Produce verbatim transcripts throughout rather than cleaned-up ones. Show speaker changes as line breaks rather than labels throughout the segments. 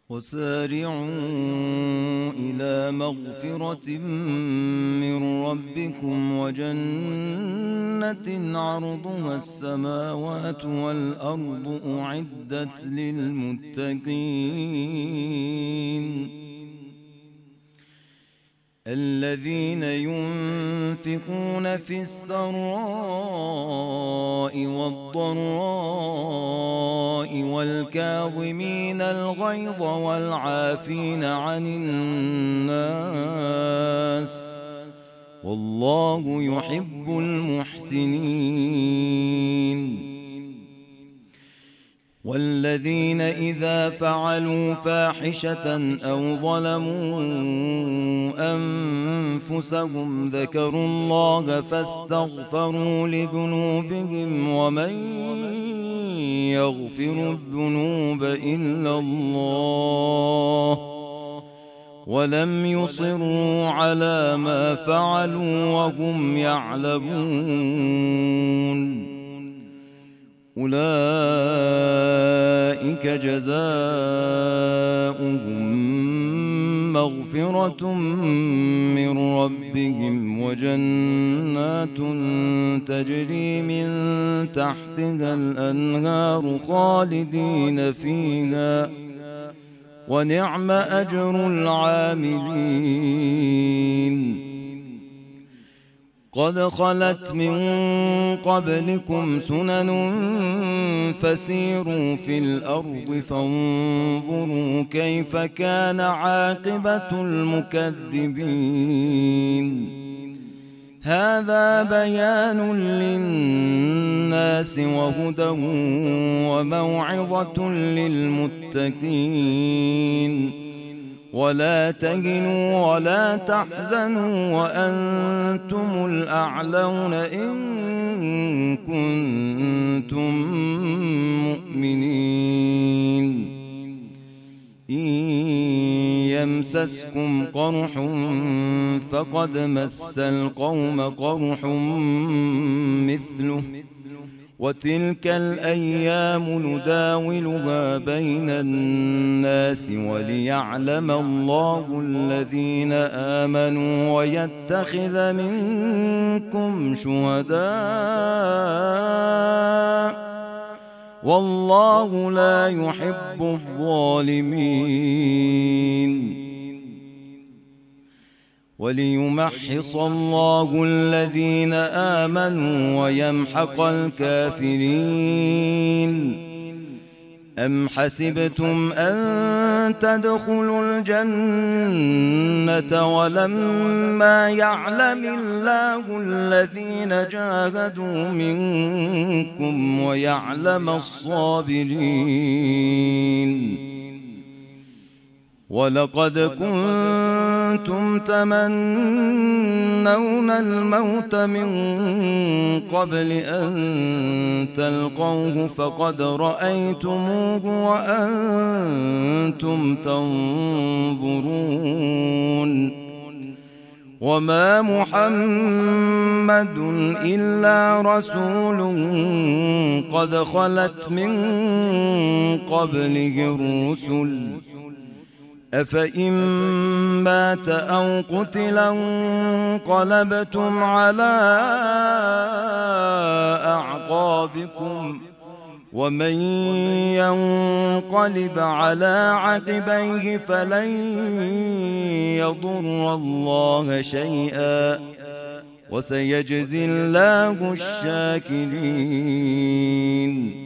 وسارعوا إلى مغفرة من ربكم وجنة عرضها السماوات والأرض أعدت للمتقين الذين ينفقون في السراء والضراء والكاظمين الغيظ والعافين عن الناس والله يحب المحسنين والذين إذا فعلوا فاحشة أو ظلموا أنفسهم ذكروا الله فاستغفروا لذنوبهم ومن يغفر الذنوب إلا الله ولم يصروا على ما فعلوا وهم يعلمون أولئك جزاؤهم مغفرة من ربهم وجنات تجري من تحتها الأنهار خالدين فيها ونعم أجر العاملين قد خلت من قبلكم سنن فسيروا في الأرض فانظروا كيف كان عاقبة المكذبين هذا بيان للناس وهدى وموعظة للمتقين ولا تهنوا ولا تحزنوا وأنتم الأعلون إن كنتم مؤمنين إن يمسسكم قرح فقد مس القوم قرح مثله وتلك الأيام نداولها بين الناس وليعلم الله الذين آمنوا ويتخذ منكم شهداء والله لا يحب الظالمين وليمحص الله الذين آمنوا ويمحق الكافرين أم حسبتم أن تدخلوا الجنة ولما يعلم الله الذين جاهدوا منكم ويعلم الصابرين ولقد كنتم تمنون الموت من قبل أن تلقوه فقد رأيتموه وأنتم تنظرون وما محمد إلا رسول قد خلت من قبله الرسل أفإن مات أو قتل انقلبتم على أعقابكم ومن ينقلب على عقبيه فلن يضر الله شيئا وسيجزي الله الشاكرين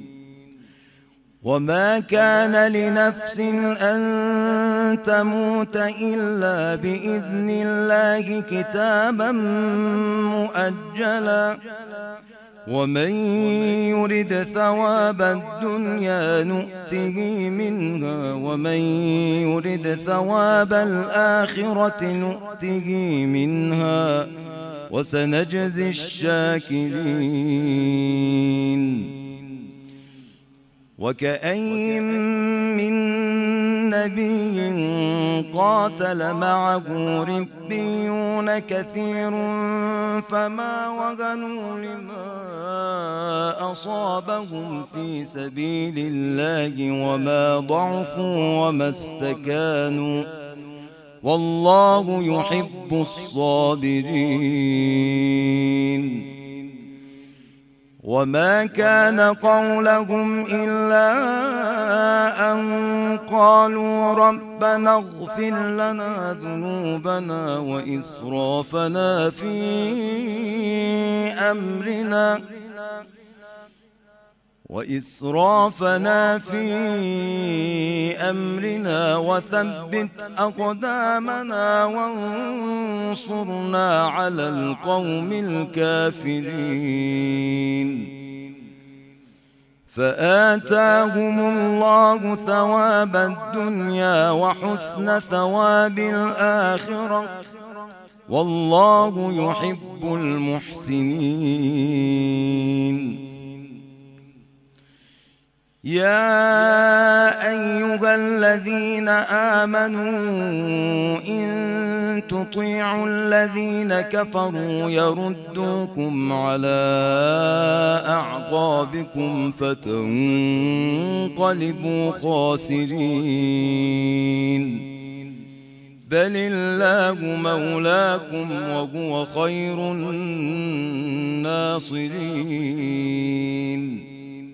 وما كان لنفس أن تموت إلا بإذن الله كتابا مؤجلا ومن يرد ثواب الدنيا نؤته منها ومن يرد ثواب الآخرة نؤته منها وسنجزي الشاكرين وكأين من نبي قاتل معه ربيون كثير فما وهنوا لما أصابهم في سبيل الله وما ضعفوا وما استكانوا والله يحب الصابرين. وما كان قولهم إلا أن قالوا ربنا اغفر لنا ذنوبنا وإسرافنا في أمرنا وإسرافنا في أمرنا وثبت أقدامنا وانصرنا على القوم الكافرين. فآتاهم الله ثواب الدنيا وحسن ثواب الآخرة والله يحب المحسنين. يا أيها الذين آمنوا إن تطيعوا الذين كفروا يردوكم على أعقابكم فتنقلبوا خاسرين. بل الله مولاكم وهو خير الناصرين.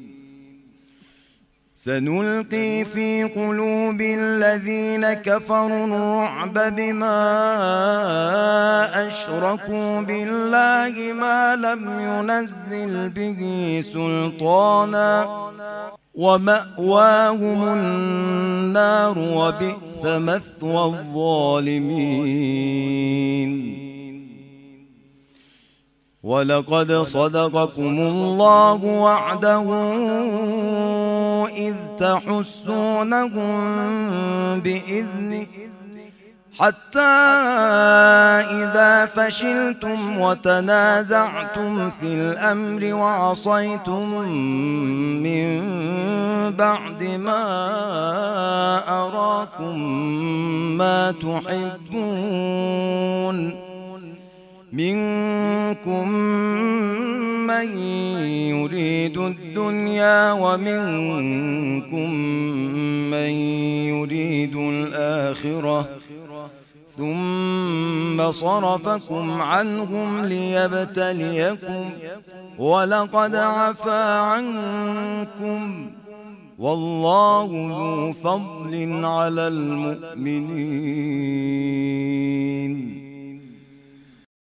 سنلقي في قلوب الذين كفروا الرعب بما أشركوا بالله ما لم ينزل به سلطانا ومأواهم النار وبئس مثوى الظالمين. ولقد صدقكم الله وعده إذ تحسونهم بإذنه حتى إذا فشلتم وتنازعتم في الأمر وعصيتم من بعد ما أراكم ما تحبون منكم من يريد الدنيا ومنكم من يريد الآخرة ثم صرفكم عنهم ليبتليكم ولقد عفا عنكم والله ذو فضل على المؤمنين.